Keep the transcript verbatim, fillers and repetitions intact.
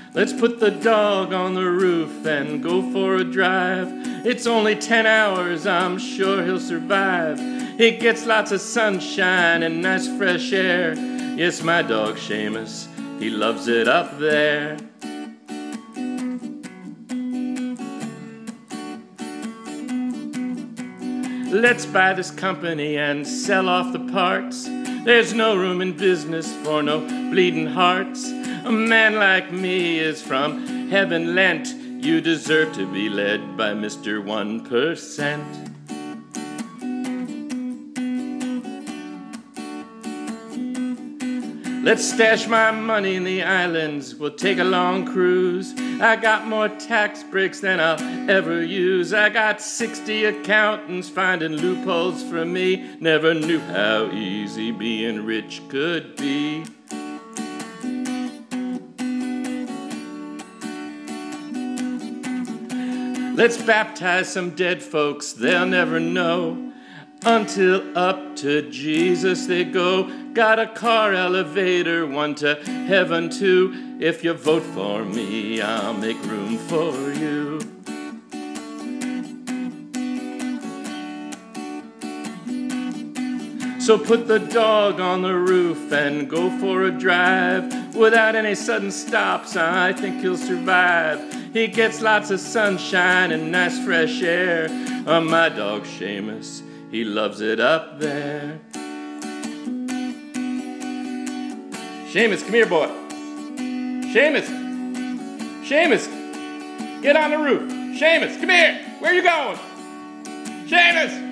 Let's put the dog on the roof and go for a drive. It's only ten hours, I'm sure he'll survive. He gets lots of sunshine and nice fresh air. Yes, my dog Seamus, he loves it up there. Let's buy this company and sell off the parts. There's no room in business for no bleeding hearts. A man like me is from heaven lent. You deserve to be led by Mister one percent. Let's stash my money in the islands. We'll take a long cruise. I got more tax breaks than I'll ever use. I got sixty accountants finding loopholes for me. Never knew how easy being rich could be. Let's baptize some dead folks, they'll never know. Until up to Jesus they go. Got a car elevator, one to heaven too. If you vote for me, I'll make room for you. So put the dog on the roof and go for a drive. Without any sudden stops, I think he'll survive. He gets lots of sunshine and nice fresh air. Oh, my dog Seamus, he loves it up there. Seamus, come here, boy. Seamus, Seamus, get on the roof. Seamus, come here. Where are you going? Seamus.